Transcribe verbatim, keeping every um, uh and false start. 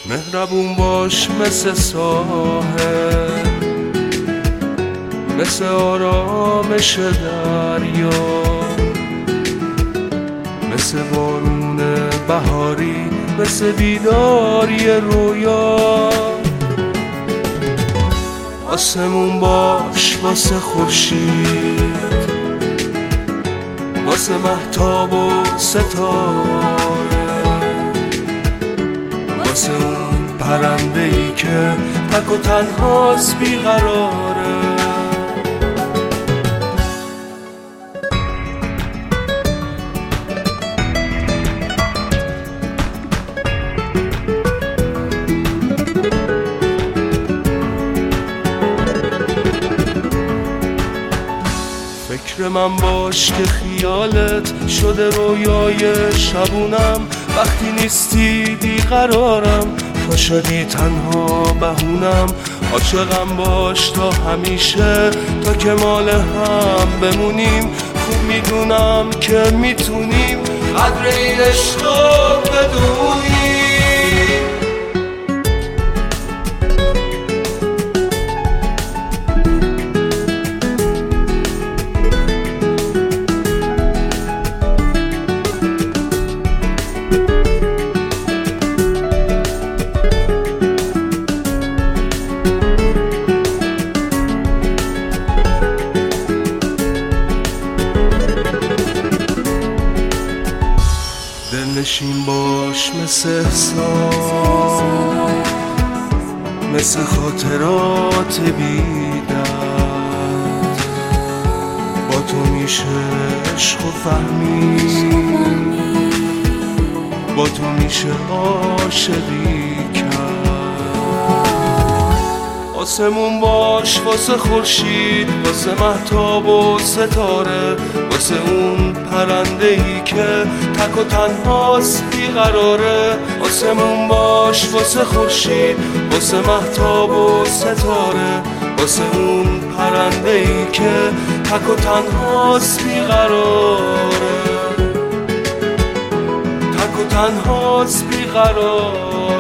مهربون باش مثل ساحل، مثل آرامش دریا، مثل بارون بهاری، مثل بیداری رویا. آسمون باش واسه خورشید، واسه مهتاب و ستاره، واسه اون پرنده ای که تک و تنهاست بیقراره. فکر من باش که خیالت شده رویای شبونم، وقتی نیستی بیقرارم، تا شدی تنها بهونم. عاشقم باش تا همیشه، تا که مال هم بمونیم. خوب میدونم که میتونیم قدر این عشق رو بدونیم. دلنشین باش مثل احساس، مثل خاطرات بی‌درد. با تو میشه عشق و فهمید، با تو میشه عاشقی کرد. آسمون باش واسه خورشید، واسه مهتاب و ستاره، واسه اون پرنده ای که تک و تنهاست بیقراره. آسمون باش واسه خورشید، واسه مهتاب و ستاره، واسه اون پرنده ای که تک و تنهاست بیقراره، تک و تنهاست بیقراره.